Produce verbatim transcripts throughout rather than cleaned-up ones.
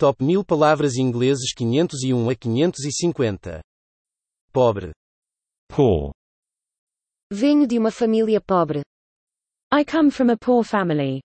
Top mil palavras ingleses quinhentos e um a quinhentos e cinquenta. Pobre. Poor. Venho de uma família pobre. I come from a poor family.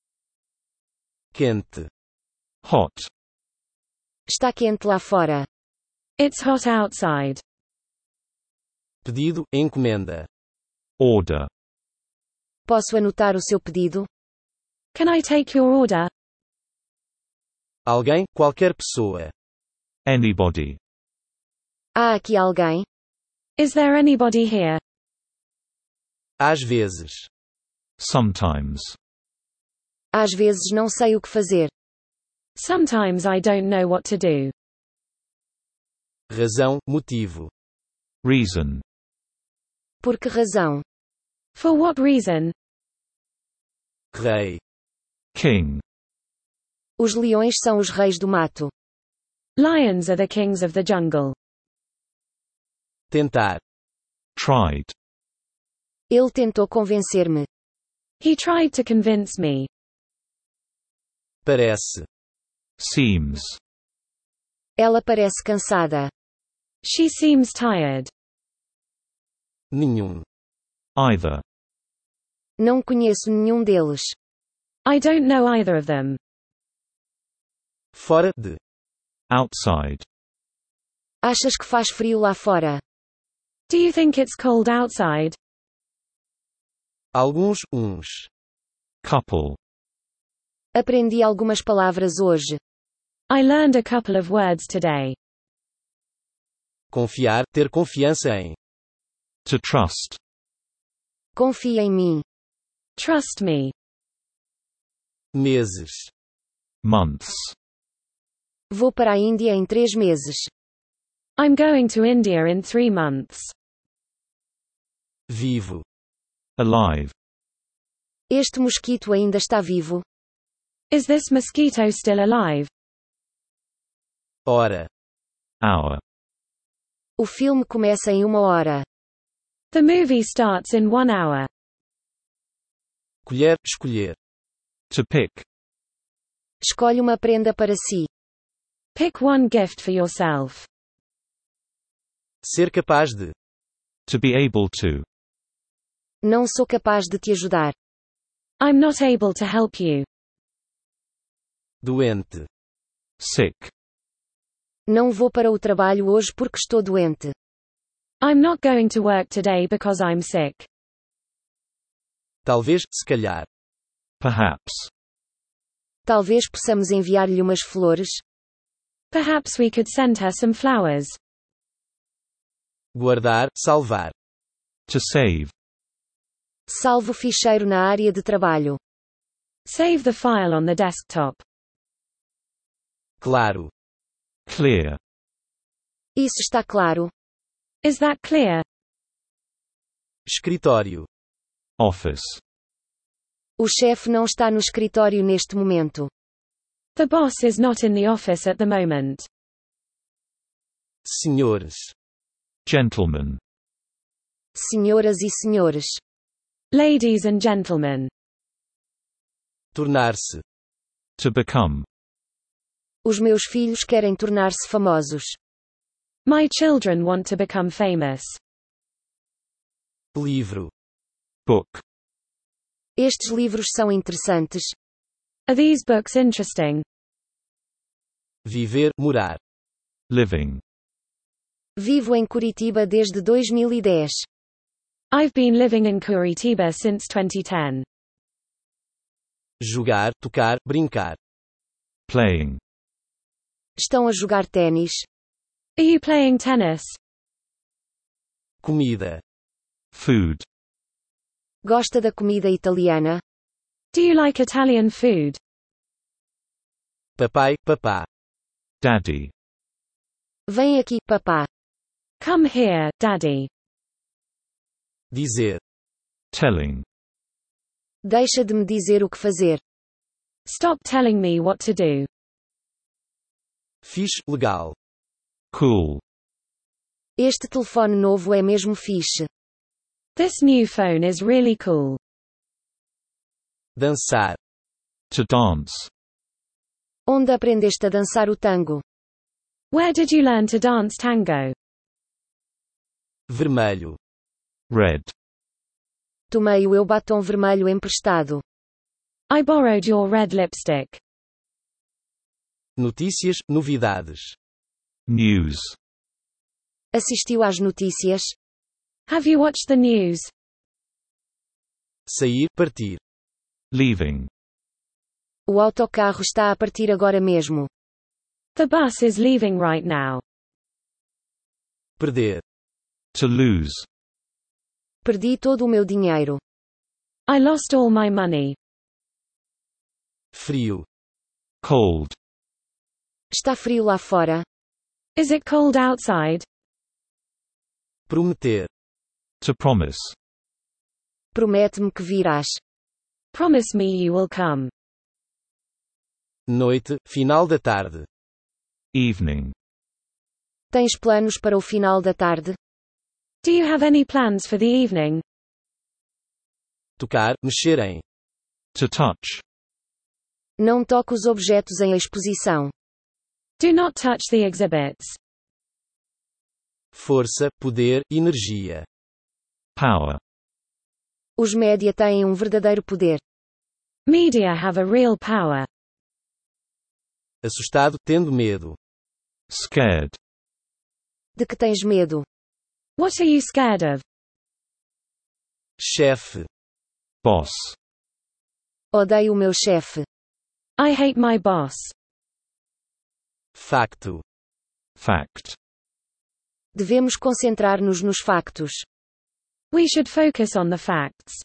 Quente. Hot. Está quente lá fora. It's hot outside. Pedido, encomenda. Order. Posso anotar o seu pedido? Can I take your order? Alguém, qualquer pessoa. Anybody. Há aqui alguém? Is there anybody here? Às vezes. Sometimes. Às vezes não sei o que fazer. Sometimes I don't know what to do. Razão, motivo. Reason. Por que razão? For what reason? Rei. King. Os leões são os reis do mato. Lions are the kings of the jungle. Tentar. Tried. Ele tentou convencer-me. He tried to convince me. Parece. Seems. Ela parece cansada. She seems tired. Nenhum. Either. Não conheço nenhum deles. I don't know either of them. Fora de. Outside. Achas que faz frio lá fora? Do you think it's cold outside? Alguns, uns. Couple. Aprendi algumas palavras hoje. I learned a couple of words today. Confiar, ter confiança em. To trust. Confia em mim. Trust me. Meses. Months. Vou para a Índia em três meses. I'm going to India in three months. Vivo. Alive. Este mosquito ainda está vivo? Is this mosquito still alive? Hora. Hour. O filme começa em uma hora. The movie starts in one hour. Colher, escolher. To pick. Escolhe uma prenda para si. Pick one gift for yourself. Ser capaz de. To be able to. Não sou capaz de te ajudar. I'm not able to help you. Doente. Sick. Não vou para o trabalho hoje porque estou doente. I'm not going to work today because I'm sick. Talvez, se calhar. Perhaps. Talvez possamos enviar-lhe umas flores. Perhaps we could send her some flowers. Guardar, salvar. To save. Salvo o ficheiro na área de trabalho. Save the file on the desktop. Claro. Clear. Isso está claro. Is that clear? Escritório. Office. O chefe não está no escritório neste momento. The boss is not in the office at the moment. Senhores. Gentlemen. Senhoras e senhores. Ladies and gentlemen. Tornar-se. To become. Os meus filhos querem tornar-se famosos. My children want to become famous. Livro. Book. Estes livros são interessantes. Are these books interesting? Viver, morar. Living. Vivo em Curitiba desde dois mil e dez. I've been living in Curitiba since twenty ten. Jogar, tocar, brincar. Playing. Estão a jogar ténis. Are you playing tennis? Comida. Food. Gosta da comida italiana? Do you like Italian food? Papai, papá. Daddy. Vem aqui, papá. Come here, Daddy. Dizer. Telling. Deixa de me dizer o que fazer. Stop telling me what to do. Fixe, legal. Cool. Este telefone novo é mesmo fixe. This new phone is really cool. Dançar. To dance. Onde aprendeste a dançar o tango? Where did you learn to dance tango? Vermelho. Red. Tomei o eu batom vermelho emprestado. I borrowed your red lipstick. Notícias, novidades. News. Assistiu às notícias? Have you watched the news? Sair, partir. Leaving. O autocarro está a partir agora mesmo. The bus is leaving right now. Perder. To lose. Perdi todo o meu dinheiro. I lost all my money. Frio. Cold. Está frio lá fora? Is it cold outside? Prometer. To promise. Promete-me que virás. Promise me you will come. Noite, final da tarde. Evening. Tens planos para o final da tarde? Do you have any plans for the evening? Tocar, mexer em. To touch. Não toque os objetos em exposição. Do not touch the exhibits. Força, poder, energia. Power. Os média têm um verdadeiro poder. Media have a real power. Assustado, tendo medo. Scared. De que tens medo? What are you scared of? Chefe. Boss. Odeio o meu chefe. I hate my boss. Facto. Fact. Devemos concentrar-nos nos factos. We should focus on the facts.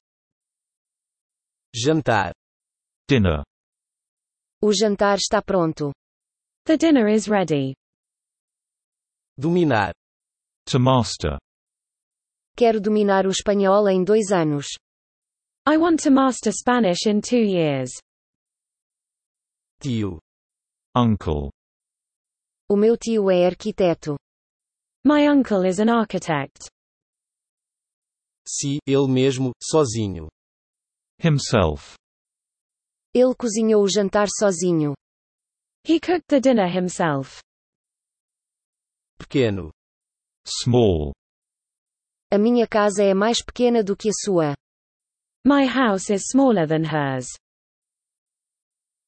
Jantar. Dinner. O jantar está pronto. The dinner is ready. Dominar. To master. Quero dominar o espanhol em dois anos. I want to master Spanish in two years. Tio. Uncle. O meu tio é arquiteto. My uncle is an architect. Si, ele mesmo, sozinho. Himself. Ele cozinhou o jantar sozinho. He cooked the dinner himself. Pequeno. Small. A minha casa é mais pequena do que a sua. My house is smaller than hers.